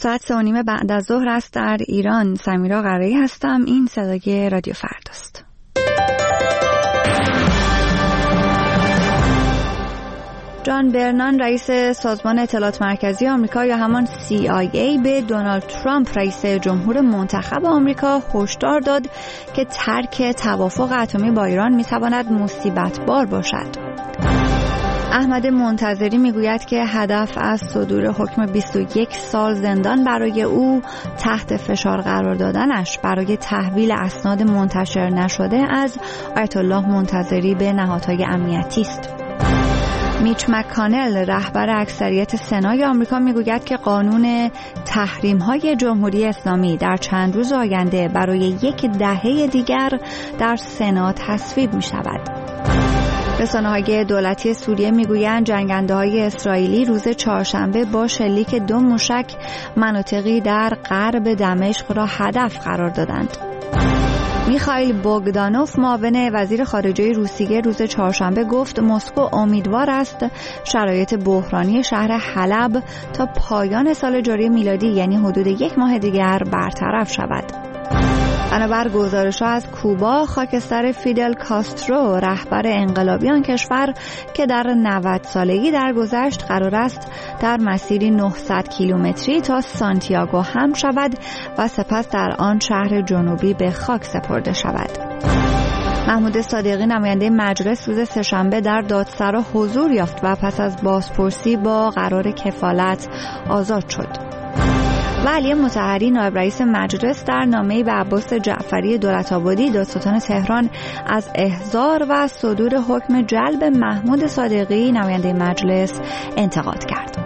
ساعت 3:30 بعد از ظهر است در ایران. سمیرا قرایی هستم. این صدای رادیو فرداست. جان برنان رئیس سازمان اطلاعات مرکزی آمریکا یا همان CIA به دونالد ترامپ رئیس جمهور منتخب آمریکا هشدار داد که ترک توافق اتمی با ایران میتواند مصیبت‌بار باشد. احمد منتظری میگوید که هدف از صدور حکم 21 سال زندان برای او تحت فشار قرار دادنش برای تحویل اسناد منتشر نشده از آیت الله منتظری به نهادهای امنیتی است. میچ مک‌کانل رهبر اکثریت سنای آمریکا میگوید که قانون تحریم‌های جمهوری اسلامی در چند روز آینده برای 10 دهه دیگر در سنا تصویب می‌شود. رسانه‌های دولتی سوریه میگویند جنگنده‌های اسرائیلی روز چهارشنبه با شلیک 2 موشک مناطقی در غرب دمشق را هدف قرار دادند. میخائیل بوگدانوف معاون وزیر خارجه روسیه روز چهارشنبه گفت مسکو امیدوار است شرایط بحرانی شهر حلب تا پایان سال جاری میلادی یعنی حدود 1 ماه دیگر برطرف شود. بنابر گزارش‌ها از کوبا، خاکستر فیدل کاسترو رهبر انقلابی آن کشور که در 90 سالگی درگذشت قرار است در مسیری 900 کیلومتری تا سانتیاگو حمل شود و سپس در آن شهر جنوبی به خاک سپرده شود. محمود صادقی نماینده مجلس روز سه‌شنبه در دادسرا حضور یافت و پس از بازپرسی با قرار کفالت آزاد شد. و علی مطهری نایب رئیس مجلس در نامه‌ای به عباس جعفری دولت‌آبادی دادستان تهران از احضار و صدور حکم جلب محمود صادقی نماینده مجلس انتقاد کرد.